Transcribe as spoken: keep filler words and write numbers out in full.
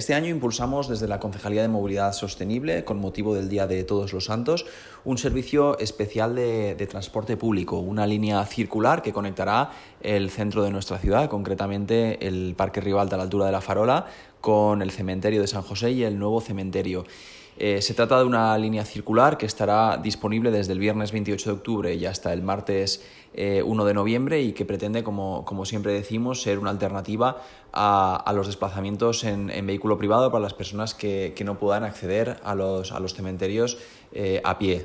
Este año impulsamos desde la Concejalía de Movilidad Sostenible, con motivo del Día de Todos los Santos, un servicio especial de, de transporte público, una línea circular que conectará el centro de nuestra ciudad, concretamente el Parque Ribalta a la altura de la Farola, con el cementerio de San José y el nuevo cementerio. Eh, se trata de una línea circular que estará disponible desde el viernes veintiocho de octubre y hasta el martes eh, uno de noviembre y que pretende, como, como siempre decimos, ser una alternativa a, a los desplazamientos en, en vehículo privado para las personas que, que no puedan acceder a los, a los cementerios eh, a pie.